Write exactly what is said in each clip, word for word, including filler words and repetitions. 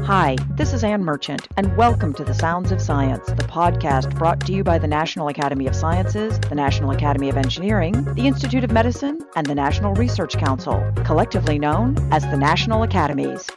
Hi, this is Ann Merchant, and welcome to The Sounds of Science, the podcast brought to you by the National Academy of Sciences, the National Academy of Engineering, the Institute of Medicine, and the National Research Council, collectively known as the National Academies.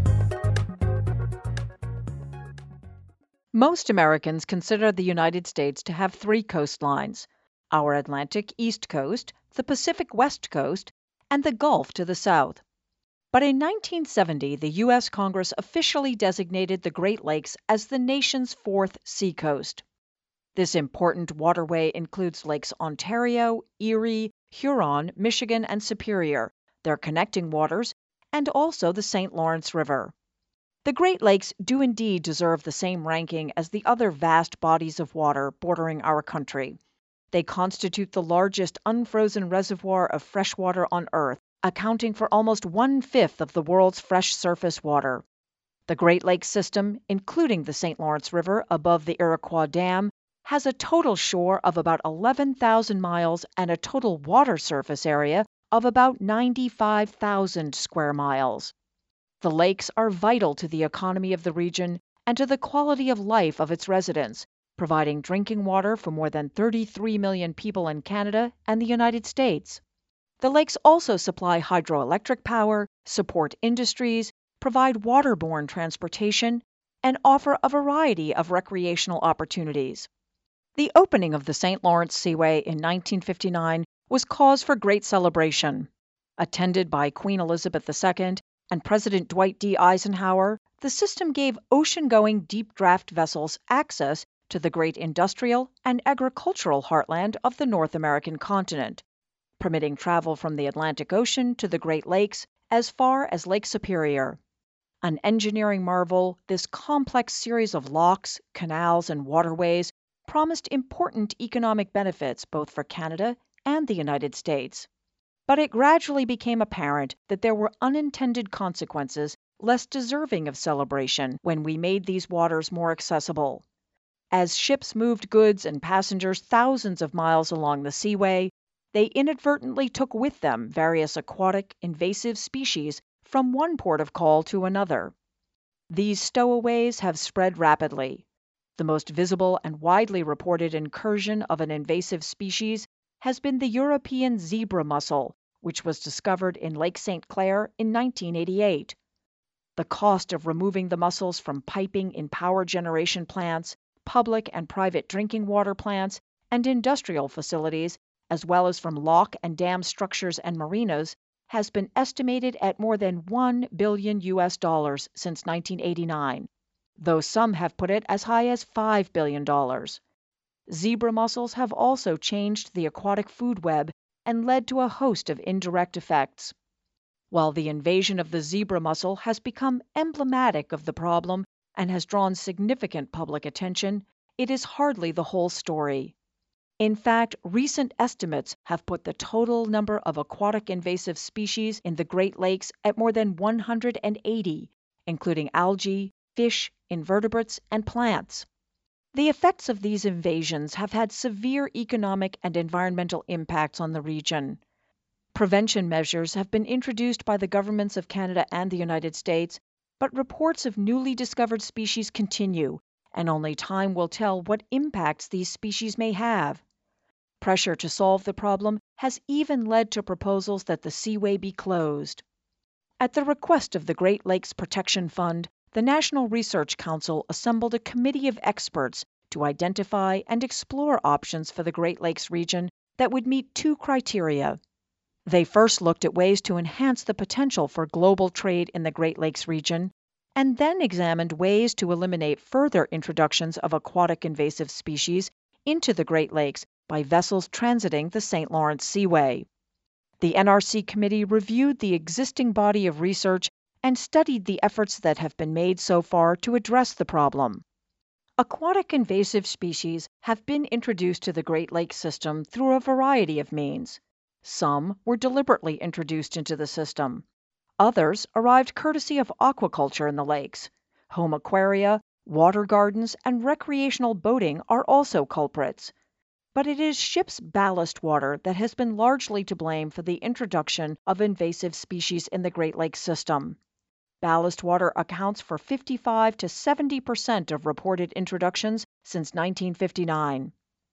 Most Americans consider the United States to have three coastlines: our Atlantic East Coast, the Pacific West Coast, and the Gulf to the south. But in nineteen seventy, the U S Congress officially designated the Great Lakes as the nation's fourth seacoast. This important waterway includes Lakes Ontario, Erie, Huron, Michigan, and Superior, their connecting waters, and also the Saint Lawrence River. The Great Lakes do indeed deserve the same ranking as the other vast bodies of water bordering our country. They constitute the largest unfrozen reservoir of fresh water on Earth, accounting for almost one-fifth of the world's fresh surface water. The Great Lakes system, including the Saint Lawrence River above the Iroquois Dam, has a total shore of about eleven thousand miles and a total water surface area of about ninety-five thousand square miles. The lakes are vital to the economy of the region and to the quality of life of its residents, providing drinking water for more than thirty-three million people in Canada and the United States. The lakes also supply hydroelectric power, support industries, provide waterborne transportation, and offer a variety of recreational opportunities. The opening of the Saint Lawrence Seaway in nineteen fifty-nine was cause for great celebration. Attended by Queen Elizabeth the Second and President Dwight D. Eisenhower, the system gave ocean-going deep draft vessels access to the great industrial and agricultural heartland of the North American continent, permitting travel from the Atlantic Ocean to the Great Lakes as far as Lake Superior. An engineering marvel, this complex series of locks, canals, and waterways promised important economic benefits both for Canada and the United States. But it gradually became apparent that there were unintended consequences less deserving of celebration when we made these waters more accessible. As ships moved goods and passengers thousands of miles along the seaway, they inadvertently took with them various aquatic invasive species from one port of call to another. These stowaways have spread rapidly. The most visible and widely reported incursion of an invasive species has been the European zebra mussel, which was discovered in Lake Saint Clair in nineteen eighty-eight. The cost of removing the mussels from piping in power generation plants, public and private drinking water plants, and industrial facilities, as well as from lock and dam structures and marinas, has been estimated at more than one billion U S dollars since nineteen eighty-nine, though some have put it as high as five billion dollars. Zebra mussels have also changed the aquatic food web and led to a host of indirect effects. While the invasion of the zebra mussel has become emblematic of the problem and has drawn significant public attention, it is hardly the whole story. In fact, recent estimates have put the total number of aquatic invasive species in the Great Lakes at more than one hundred eighty, including algae, fish, invertebrates, and plants. The effects of these invasions have had severe economic and environmental impacts on the region. Prevention measures have been introduced by the governments of Canada and the United States, but reports of newly discovered species continue, and only time will tell what impacts these species may have. Pressure to solve the problem has even led to proposals that the seaway be closed. At the request of the Great Lakes Protection Fund, the National Research Council assembled a committee of experts to identify and explore options for the Great Lakes region that would meet two criteria. They first looked at ways to enhance the potential for global trade in the Great Lakes region, and then examined ways to eliminate further introductions of aquatic invasive species into the Great Lakes by vessels transiting the Saint Lawrence Seaway. The N R C committee reviewed the existing body of research and studied the efforts that have been made so far to address the problem. Aquatic invasive species have been introduced to the Great Lakes system through a variety of means. Some were deliberately introduced into the system. Others arrived courtesy of aquaculture in the lakes. Home aquaria, water gardens, and recreational boating are also culprits. But it is ships' ballast water that has been largely to blame for the introduction of invasive species in the Great Lakes system. Ballast water accounts for fifty-five to seventy percent of reported introductions since nineteen fifty-nine.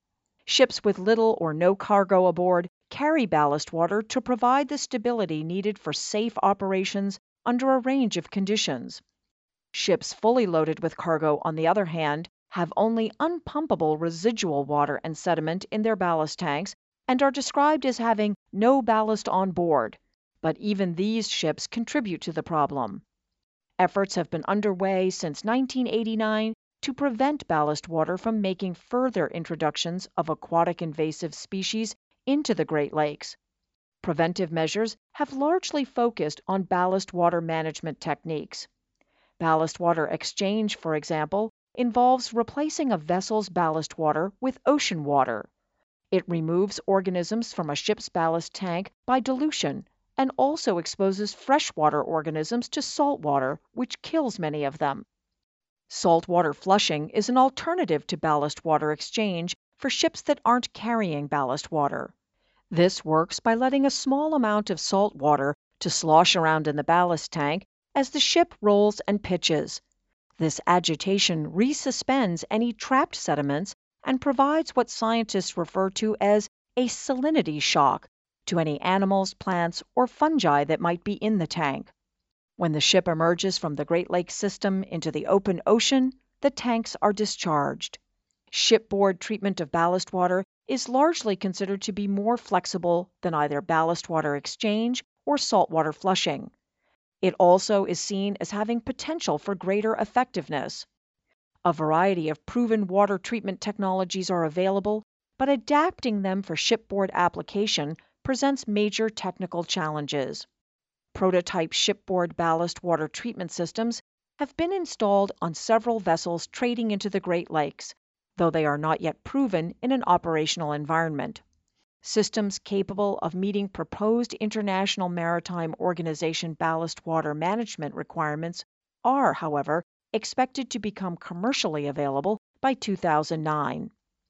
Ships with little or no cargo aboard carry ballast water to provide the stability needed for safe operations under a range of conditions. Ships fully loaded with cargo, on the other hand, have only unpumpable residual water and sediment in their ballast tanks and are described as having no ballast on board, but even these ships contribute to the problem. Efforts have been underway since nineteen eighty-nine to prevent ballast water from making further introductions of aquatic invasive species into the Great Lakes. Preventive measures have largely focused on ballast water management techniques. Ballast water exchange, for example, involves replacing a vessel's ballast water with ocean water. It removes organisms from a ship's ballast tank by dilution and also exposes freshwater organisms to salt water, which kills many of them. Saltwater flushing is an alternative to ballast water exchange for ships that aren't carrying ballast water. This works by letting a small amount of salt water to slosh around in the ballast tank as the ship rolls and pitches. This agitation resuspends any trapped sediments and provides what scientists refer to as a salinity shock to any animals, plants, or fungi that might be in the tank. When the ship emerges from the Great Lakes system into the open ocean, the tanks are discharged. Shipboard treatment of ballast water is largely considered to be more flexible than either ballast water exchange or saltwater flushing. It also is seen as having potential for greater effectiveness. A variety of proven water treatment technologies are available, but adapting them for shipboard application presents major technical challenges. Prototype shipboard ballast water treatment systems have been installed on several vessels trading into the Great Lakes, though they are not yet proven in an operational environment. Systems capable of meeting proposed International Maritime Organization ballast water management requirements are, however, expected to become commercially available by two thousand nine.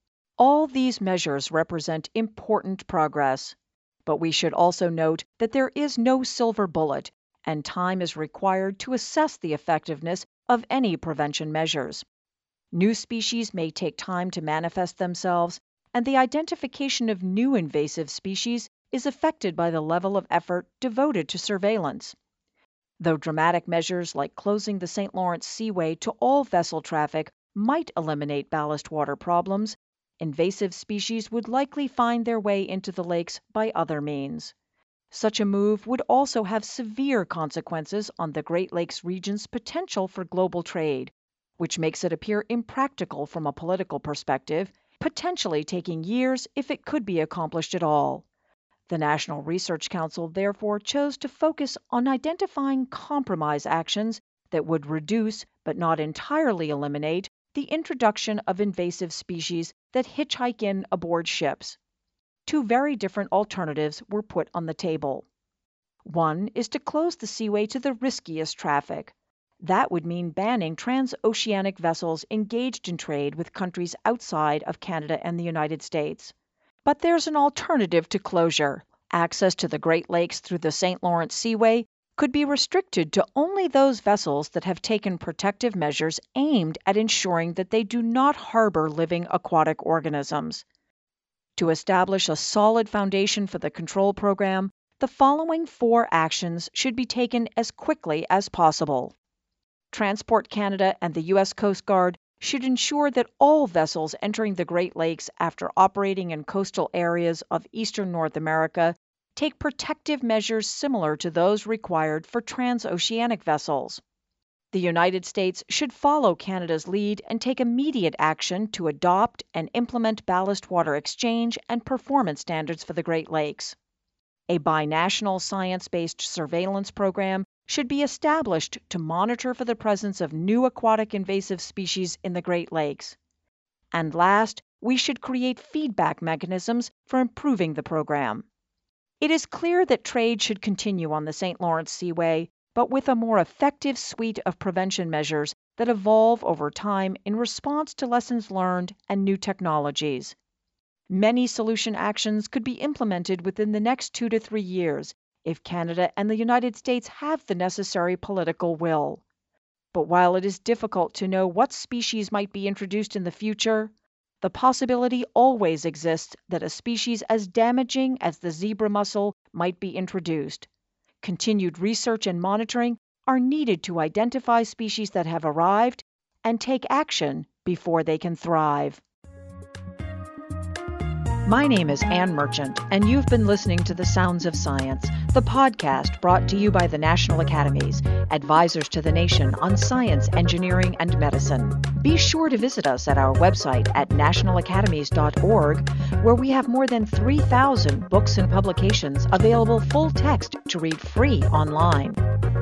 All these measures represent important progress, but we should also note that there is no silver bullet, and time is required to assess the effectiveness of any prevention measures. New species may take time to manifest themselves, and the identification of new invasive species is affected by the level of effort devoted to surveillance. Though dramatic measures like closing the Saint Lawrence Seaway to all vessel traffic might eliminate ballast water problems, invasive species would likely find their way into the lakes by other means. Such a move would also have severe consequences on the Great Lakes region's potential for global trade, which makes it appear impractical from a political perspective, potentially taking years if it could be accomplished at all. The National Research Council therefore chose to focus on identifying compromise actions that would reduce, but not entirely eliminate, the introduction of invasive species that hitchhike in aboard ships. Two very different alternatives were put on the table. One is to close the seaway to the riskiest traffic. That would mean banning transoceanic vessels engaged in trade with countries outside of Canada and the United States. But there's an alternative to closure. Access to the Great Lakes through the Saint Lawrence Seaway could be restricted to only those vessels that have taken protective measures aimed at ensuring that they do not harbor living aquatic organisms. To establish a solid foundation for the control program, the following four actions should be taken as quickly as possible. Transport Canada and the U S Coast Guard should ensure that all vessels entering the Great Lakes after operating in coastal areas of eastern North America take protective measures similar to those required for transoceanic vessels. The United States should follow Canada's lead and take immediate action to adopt and implement ballast water exchange and performance standards for the Great Lakes. A binational science-based surveillance program should be established to monitor for the presence of new aquatic invasive species in the Great Lakes. And last, we should create feedback mechanisms for improving the program. It is clear that trade should continue on the Saint Lawrence Seaway, but with a more effective suite of prevention measures that evolve over time in response to lessons learned and new technologies. Many solution actions could be implemented within the next two to three years, if Canada and the United States have the necessary political will. But while it is difficult to know what species might be introduced in the future, the possibility always exists that a species as damaging as the zebra mussel might be introduced. Continued research and monitoring are needed to identify species that have arrived and take action before they can thrive. My name is Anne Merchant, and you've been listening to The Sounds of Science, the podcast brought to you by the National Academies, advisors to the nation on science, engineering, and medicine. Be sure to visit us at our website at national academies dot org, where we have more than three thousand books and publications available full text to read free online.